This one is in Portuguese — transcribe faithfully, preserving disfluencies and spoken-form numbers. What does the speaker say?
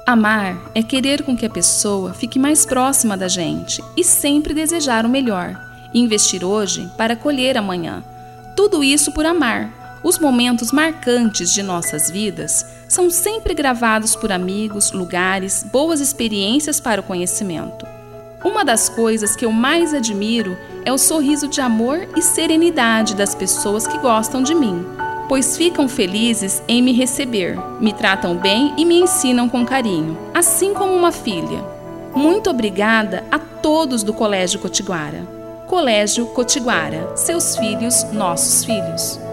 Amar é querer com que a pessoa fique mais próxima da gente e sempre desejar o melhor. Investir hoje para colher amanhã. Tudo isso por amar. Os momentos marcantes de nossas vidas são sempre gravados por amigos, lugares, boas experiências para o conhecimento. Uma das coisas que eu mais admiro é o sorriso de amor e serenidade das pessoas que gostam de mim, pois ficam felizes em me receber, me tratam bem e me ensinam com carinho, assim como uma filha. Muito obrigada a todos do Colégio Cotiguara. Colégio Cotiguara, seus filhos, nossos filhos.